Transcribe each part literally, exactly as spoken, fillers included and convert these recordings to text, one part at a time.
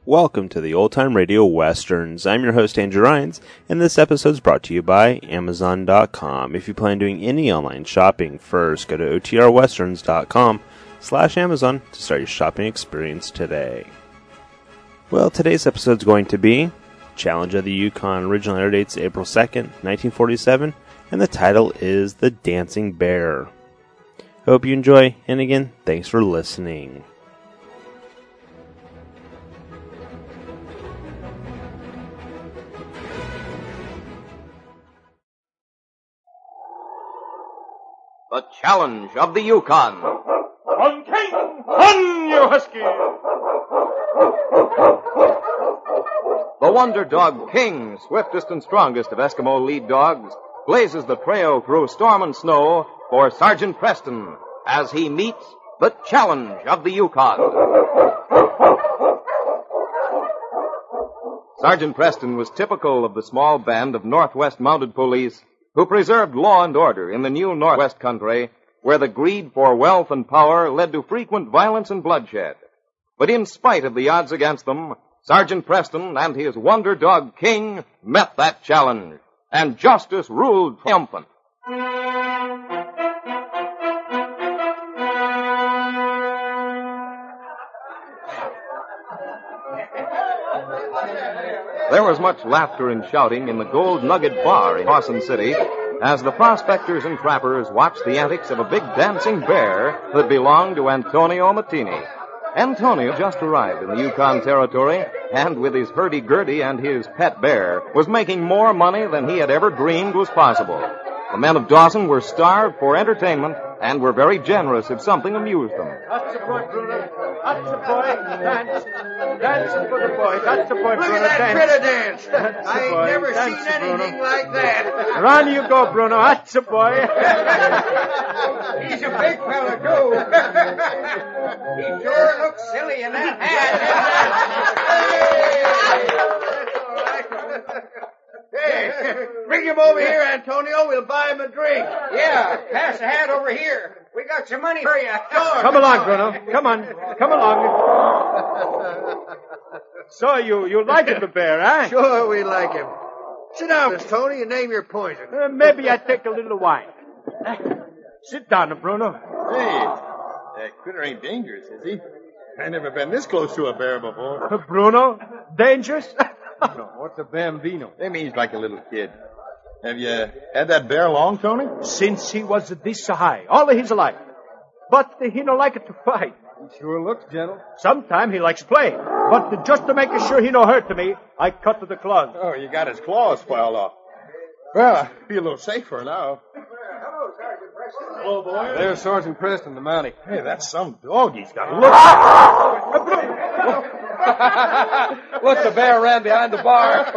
Welcome to the Old Time Radio Westerns. I'm your host, Andrew Rhynes, and this episode is brought to you by Amazon dot com. If you plan doing any online shopping, first go to O T R westerns dot com slash Amazon to start your shopping experience today. Well, today's episode is going to be Challenge of the Yukon. Original air dates April second, nineteen forty-seven, and the title is The Dancing Bear. Hope you enjoy, and again, thanks for listening. The Challenge of the Yukon. On King! On, you husky! The Wonder Dog King, swiftest and strongest of Eskimo lead dogs, blazes the trail through storm and snow for Sergeant Preston as he meets the Challenge of the Yukon. Sergeant Preston was typical of the small band of Northwest Mounted Police who preserved law and order in the new Northwest country, where the greed for wealth and power led to frequent violence and bloodshed. But in spite of the odds against them, Sergeant Preston and his Wonder Dog King met that challenge, and justice ruled triumphant. There was much laughter and shouting in the Gold Nugget Bar in Dawson City as the prospectors and trappers watched the antics of a big dancing bear that belonged to Antonio Mattini. Antonio just arrived in the Yukon Territory, and with his hurdy-gurdy and his pet bear, was making more money than he had ever dreamed was possible. The men of Dawson were starved for entertainment and were very generous if something amused them. That's the boy, Bruno. That's the boy. Dance. Dancing for the boy. That's the boy, Look Bruno. at that Dance. critter dance. That's I the ain't boy. never Dance, seen anything Bruno. like that. Run you go, Bruno. That's the boy. He's a big fella, too. He sure looks silly in that hat. Hey, bring him over here, Antonio. We'll buy him a drink. Yeah, pass the hat over here. We got some money for you. Sure. Come along, Bruno. Come on. Come along. So you, you like the bear, huh? Sure, we like him. Sit down, Miss Tony, and name your poison. Uh, maybe I take a little wine. Sit down, Bruno. Hey, that critter ain't dangerous, is he? I never been this close to a bear before. Uh, Bruno? Dangerous? No, what's a bambino? That means like a little kid. Have you had that bear long, Tony? Since he was this high, all of his life. But he don't like it to fight. He sure looks gentle. Sometime he likes play. But just to make sure he no hurt to me, I cut to the claws. Oh, you got his claws filed off. Well, I feel a little safer now. Hello, Sergeant Preston. Hello, boy. There's Sergeant Preston, the Mountie. Hey, that's some dog he's got. Look. Look, the bear ran behind the bar.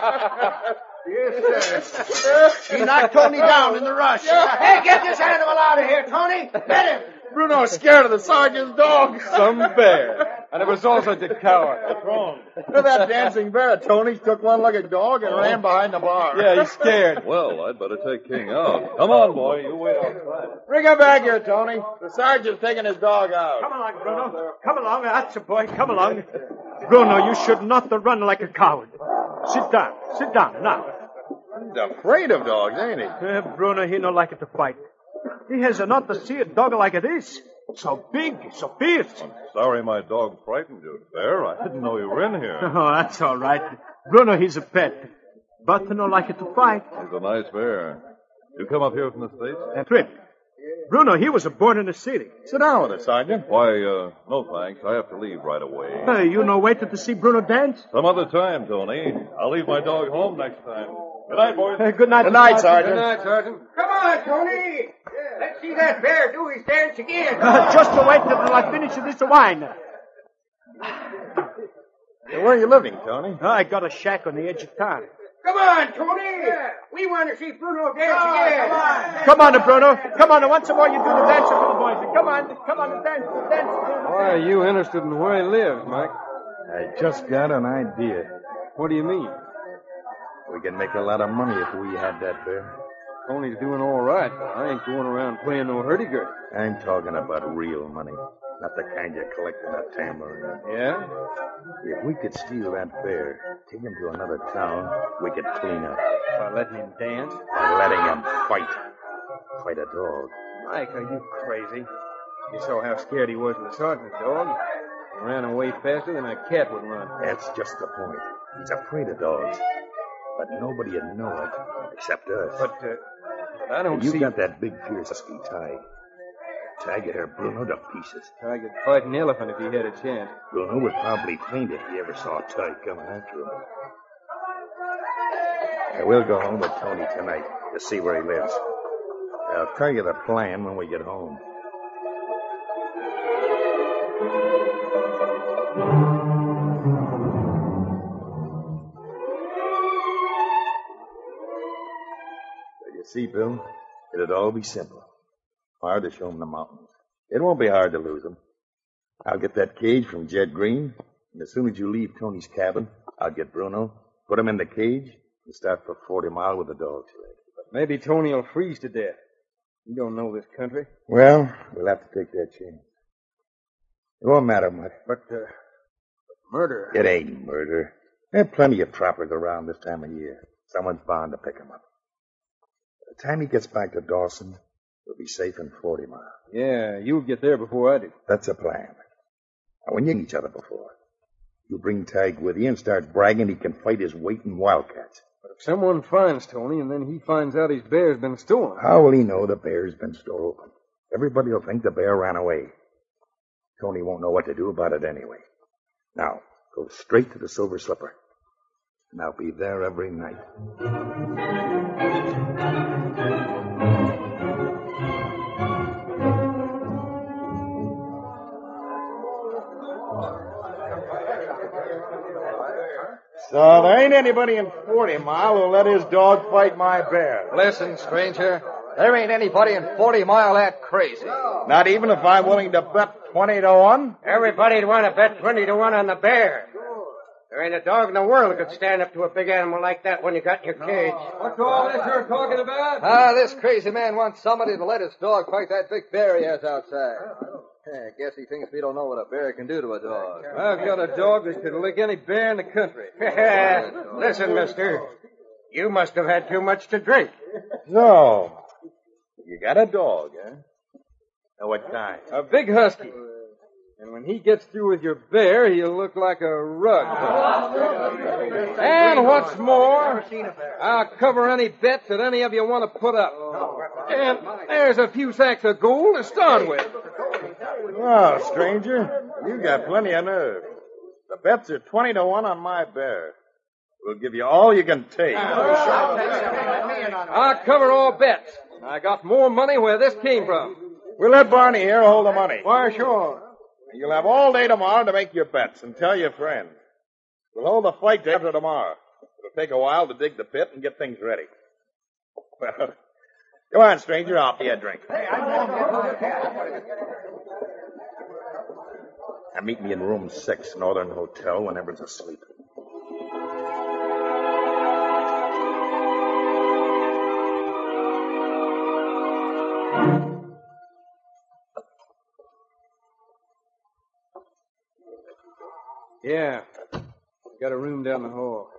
Yes, sir. He knocked Tony down in the rush. Hey, get this animal out of here, Tony. Get him. Bruno's scared of the sergeant's dog. Some bear. I never saw such a coward. What's wrong? Look at that dancing bear. Tony took one look at dog and ran behind the bar. Yeah, he's scared. Well, I'd better take King out. Come on, boy. You wait outside. Bring him back here, Tony. The sergeant's taking his dog out. Come along, Bruno. Come along. That's a boy. Come along. Bruno, you should not run like a coward. Sit down. Sit down now. He's afraid of dogs, ain't he? Uh, Bruno, he no like it to fight. He has not to see a dog like it is. So big, so fierce. Sorry my dog frightened you, Bear. I didn't know you were in here. Oh, that's all right. Bruno, he's a pet. But no like it to fight. He's a nice bear. You come up here from the States? A trip. Bruno, he was born in the city. Sit down with us, Sergeant. Why, uh, no thanks. I have to leave right away. Uh, you no waited to see Bruno dance? Some other time, Tony. I'll leave my dog home next time. Good night, boys. Uh, good night. Good night, Sergeant. Good night, Sergeant. Come on, Tony. Let's see that bear do his dance again. Uh, just to wait till I finish this wine. Hey, where are you living, Tony? I got a shack on the edge of town. Come on, Tony. We want to see Bruno dance again. Come on. Come on, Bruno. Come on, once more you do the dance for the boys. Come on, come on, dance, dance. Why are you interested in where he lives, Mike? I just got an idea. What do you mean? We can make a lot of money if we had that bear. Tony's doing all right. I ain't going around playing no hurdy-gurdy. I'm talking about real money, not the kind you collect in a tambourine. Yeah? If we could steal that bear, take him to another town, we could clean up. By letting him dance? By letting him fight. Fight a dog. Mike, are you crazy? You saw how scared he was of the sergeant's dog. He ran away faster than a cat would run. That's just the point. He's afraid of dogs. But nobody would know it, except us. But, uh, but I don't and you see... got that big, fierce, husky Tig. Tig would tear Bruno to pieces. Tig could fight an elephant if he had a chance. Bruno would probably faint if he ever saw Tig coming after him. Now, we'll go home with Tony tonight to see where he lives. I'll tell you the plan when we get home. You see, Bill, it'd all be simple. Hard to show him the mountains. It won't be hard to lose him. I'll get that cage from Jed Green, and as soon as you leave Tony's cabin, I'll get Bruno, put him in the cage, and start for Forty Mile with the dog sled. But maybe Tony will freeze to death. You don't know this country. Well, we'll have to take that chance. It won't matter much. But, uh, murder. It ain't murder. There are plenty of trappers around this time of year. Someone's bound to pick him up. By the time he gets back to Dawson, we'll be safe in Forty Mile. Yeah, you'll get there before I do. That's a plan. Now, when you meet each other before, you bring Tig with you and start bragging he can fight his weight in wildcats. But if someone finds Tony and then he finds out his bear's been stolen... How will he know the bear's been stolen? Everybody will think the bear ran away. Tony won't know what to do about it anyway. Now, go straight to the Silver Slipper. And I'll be there every night. So there ain't anybody in Forty Mile who'll let his dog fight my bear. Listen, stranger. There ain't anybody in Forty Mile that crazy. Not even if I'm willing to bet twenty to one? Everybody'd want to bet twenty to one on the bear. There ain't a dog in the world that could stand up to a big animal like that when you got in your cage. What's all this you're talking about? Ah, this crazy man wants somebody to let his dog fight that big bear he has outside. I guess he thinks we don't know what a bear can do to a dog. I've got a dog that could lick any bear in the country. Listen, mister. You must have had too much to drink. So, you got a dog, huh? Now, what kind? A big husky. And when he gets through with your bear, he'll look like a rug. And what's more, I'll cover any bets that any of you want to put up. And there's a few sacks of gold to start with. Well, stranger, you got plenty of nerve. The bets are twenty to one on my bear. We'll give you all you can take. I'll cover all bets. I got more money where this came from. We'll let Barney here hold the money. Why, sure. You'll have all day tomorrow to make your bets and tell your friends. We'll hold the fight day after tomorrow. It'll take a while to dig the pit and get things ready. Well, come on, stranger. I'll pay a drink. And meet me in room six, Northern Hotel, when everyone's asleep. Yeah. Got a room down the hall.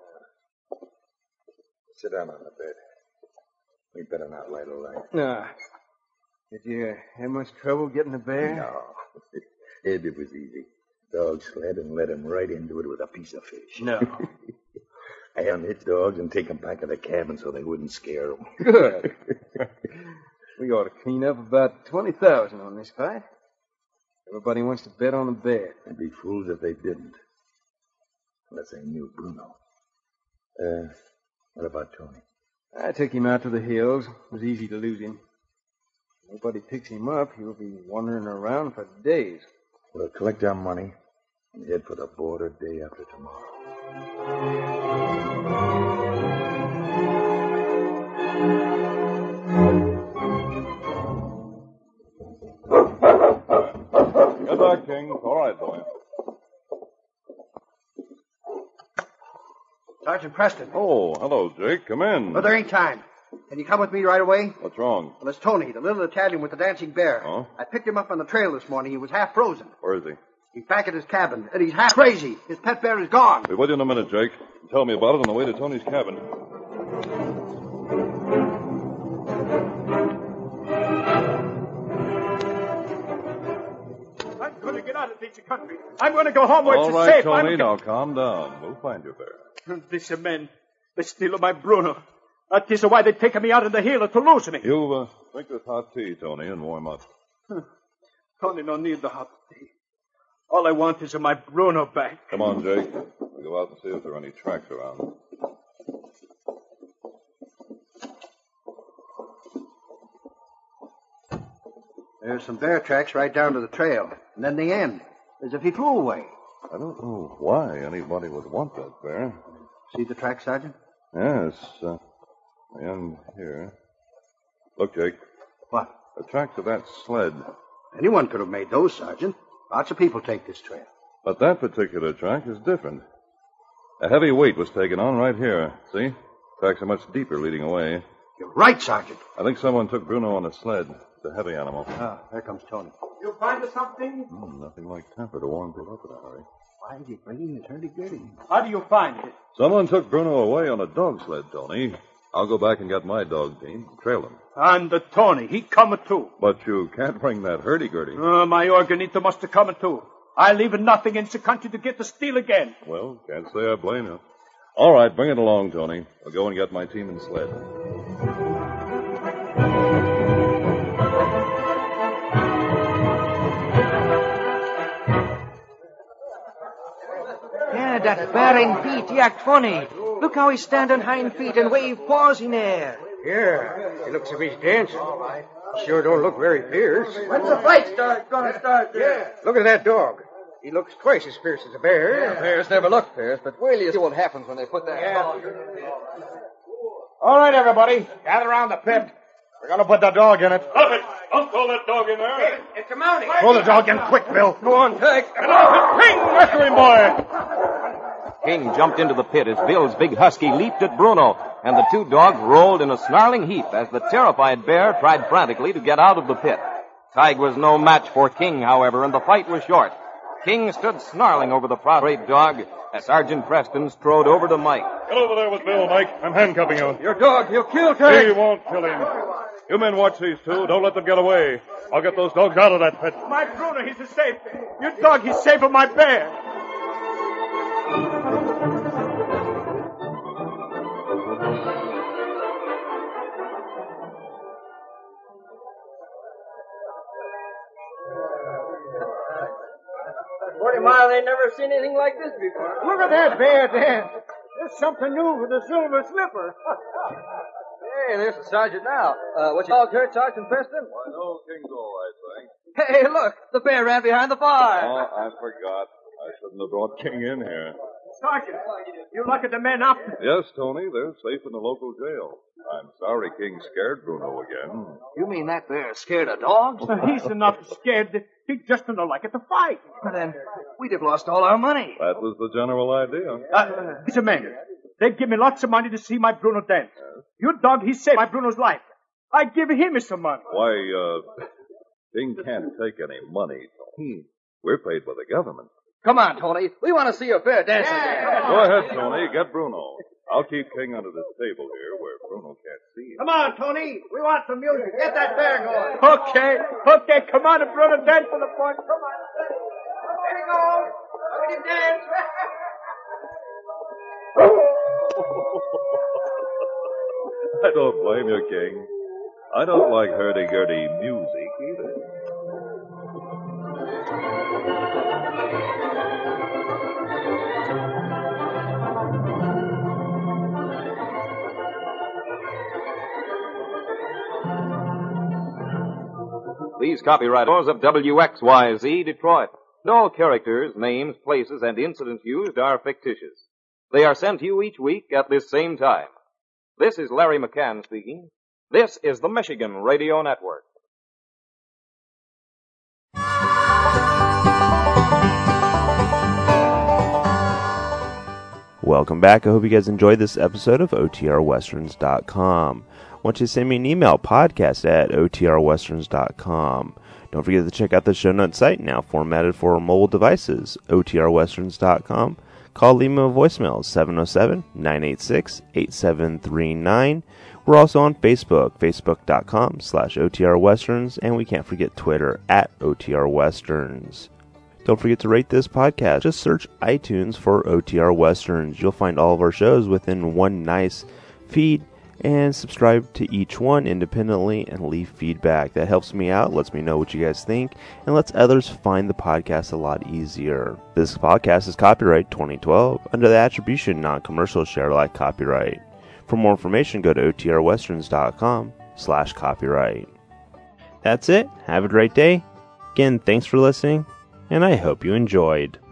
Sit down on the bed. We'd better not light a light. Nah. Did you have much trouble getting the bear? No. It, it was easy. Dog sled and led him right into it with a piece of fish. No. I unhitched dogs and take them back to the cabin so they wouldn't scare them. Good. We ought to clean up about twenty thousand on this fight. Everybody wants to bet on the bear. They'd be fools if they didn't. Unless they knew Bruno. Uh, what about Tony? I took him out to the hills. It was easy to lose him. If nobody picks him up, he'll be wandering around for days. We'll collect our money and head for the border day after tomorrow. Good luck, King. All right, boy. Sergeant Preston. Oh, hello, Jake. Come in. But there ain't time. Can you come with me right away? What's wrong? Well, it's Tony, the little Italian with the dancing bear. Oh? I picked him up on the trail this morning. He was half frozen. Where is he? He's back at his cabin, and he's half crazy. His pet bear is gone. Be with you in a minute, Jake. Tell me about it on the way to Tony's cabin. I'm going to get out of this country. I'm going to go home where All it's right, safe. Tony, I'm... now calm down. We'll find you there. These men, they steal my Bruno. That is why they take me out in the hill to lose me. You uh, drink this hot tea, Tony, and warm up. Tony no need the hot tea. All I want is my Bruno back. Come on, Jake. We'll go out and see if there are any tracks around. There's some bear tracks right down to the trail, and then the end, as if he flew away. I don't know why anybody would want that bear. See the track, Sergeant? Yes, uh, the end here. Look, Jake. What? The tracks of that sled. Anyone could have made those, Sergeant. Lots of people take this trail. But that particular track is different. A heavy weight was taken on right here. See? Tracks are much deeper leading away. You're right, Sergeant. I think someone took Bruno on a sled. It's a heavy animal. Ah, there comes Tony. You find something? Hmm, nothing like temper to warm people up in a hurry. Why is he bringing his hurdy-gurdy? How do you find it? Someone took Bruno away on a dog sled, Tony. I'll go back and get my dog team and trail him. And the Tony, he come too. But you can't bring that hurdy-gurdy. Uh, my organito must have come too. I leave nothing in the country to get the steal again. Well, can't say I blame you. All right, bring it along, Tony. I'll go and get my team and sled. Yeah, that bear in feet, he act funny. Look how he stand on hind feet and wave paws in air. Yeah, he looks as if he's dancing. Sure don't look very fierce. When's the fight start? Gonna start Yeah. Look at that dog. He looks twice as fierce as a bear. Yeah, bears never look fierce, but wait till you see what happens when they put that dog. All right, everybody. Gather around the pit. We're going to put the dog in it. Stop it! Don't throw that dog in there. Hey, it's a mounting. Throw the dog in quick, Bill. Go on, take. King, rescue him, boy. King jumped into the pit as Bill's big husky leaped at Bruno, and the two dogs rolled in a snarling heap as the terrified bear tried frantically to get out of the pit. Tige was no match for King, however, and the fight was short. King stood snarling over the prostrate dog as Sergeant Preston strode over to Mike. Get over there with Bill, Mike. I'm handcuffing you. Your dog, he'll kill He Tig. won't kill him. You men watch these two. Don't let them get away. I'll get those dogs out of that pit. My Bruno, he's safe. Your dog, he's safe from my bear. Forty Mile ain't never seen anything like this before. Look at that bear dance. There's something new with the silver slipper. Hey, there's the sergeant now. Uh, what you dog hurt, Sergeant Preston? I know King's all right, thanks. Hey, look, the bear ran behind the bar. Oh, I forgot. I shouldn't have brought King in here. Sergeant, you lock the men up. Yes, Tony, they're safe in the local jail. I'm sorry King scared Bruno again. You mean that bear scared of dogs? He's not scared. He just don't like it to fight. Well, then, we'd have lost all our money. That was the general idea. Uh, it's a man. They give me lots of money to see my Bruno dance. Your dog, he saved my Bruno's life. I give him some money. Why, uh, King can't take any money, Tony. We're paid by the government. Come on, Tony. We want to see your bear dance again. Go ahead, Tony. Get Bruno. I'll keep King under this table here where Bruno can't see him. Come on, Tony. We want some music. Get that bear going. Okay, okay, come on, Bruno, dance for the fun. Come on. There he goes. Look at him dance. I don't blame you, King. I don't like hurdy-gurdy music either. These copyrights of W X Y Z Detroit. And all characters, names, places, and incidents used are fictitious. They are sent to you each week at this same time. This is Larry McCann speaking. This is the Michigan Radio Network. Welcome back. I hope you guys enjoyed this episode of O T R Westerns dot com. I want you to send me an email, podcast at O T R Westerns dot com. Don't forget to check out the show notes site, now formatted for mobile devices, O T R westerns dot com. Call, leave me a voicemail, seven oh seven, nine eight six, eight seven three nine. We're also on Facebook, facebook.com slash OTRWesterns, and we can't forget Twitter, at OTRWesterns. Don't forget to rate this podcast. Just search iTunes for O T R Westerns. You'll find all of our shows within one nice feed, and subscribe to each one independently and leave feedback. That helps me out, lets me know what you guys think, and lets others find the podcast a lot easier. This podcast is copyright twenty twelve under the attribution non-commercial share alike copyright. For more information, go to O T R westerns dot com slash copyright. That's it. Have a great day. Again, thanks for listening, and I hope you enjoyed.